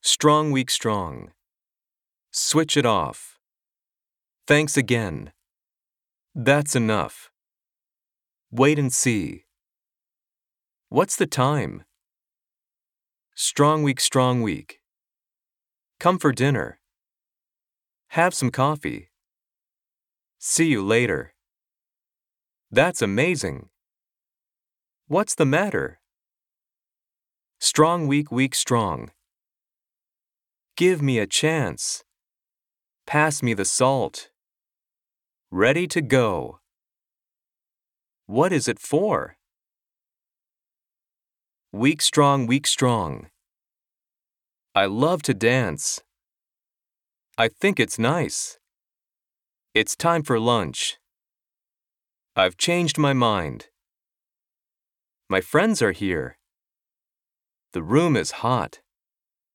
Strong, weak, strong. Switch it off. Thanks again. That's enough. Wait and see. What's the time? Strong, weak, strong, weak. Come for dinner. Have some coffee. See you later. That's amazing. What's the matter? Strong, weak, weak, strong. Give me a chance. Pass me the salt. Ready to go. What is it for? Weak, strong, weak, strong. I love to dance. I think it's nice. It's time for lunch. I've changed my mind. My friends are here. The room is hot.